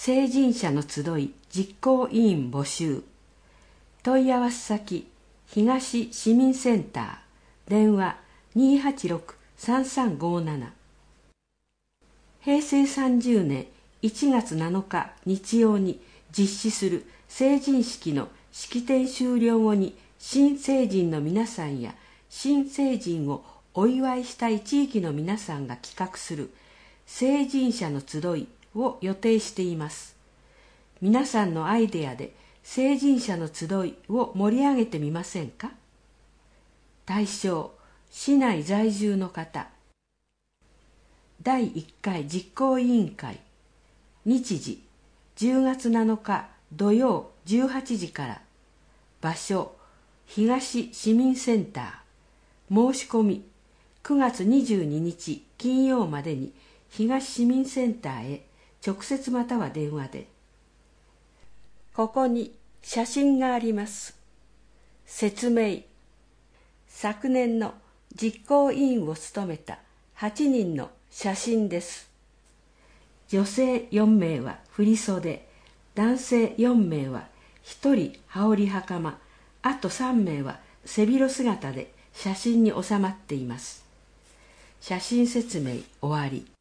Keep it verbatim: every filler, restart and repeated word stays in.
成人者の集い実行委員募集。問い合わせ先、東市民センター、電話 にーはちろく さんさんごーなな。へいせいさんじゅうねんいちがつなのか日曜に実施する成人式の式典終了後に、新成人の皆さんや新成人をお祝いしたい地域の皆さんが企画する成人者の集いを予定しています。皆さんのアイデアで成人者の集いを盛り上げてみませんか？対象、市内在住の方。だいいっかい実行委員会。日時、じゅうがつなのか土曜じゅうはちじから。場所、東市民センター。申し込み、くがつにじゅうににち金曜までに東市民センターへ直接または電話で。ここに写真があります。説明。昨年の実行委員を務めたはちにんの写真です。女性よんめいは振袖、男性よんめいはひとり羽織袴、あとさんめいは背広姿で写真に収まっています。写真説明終わり。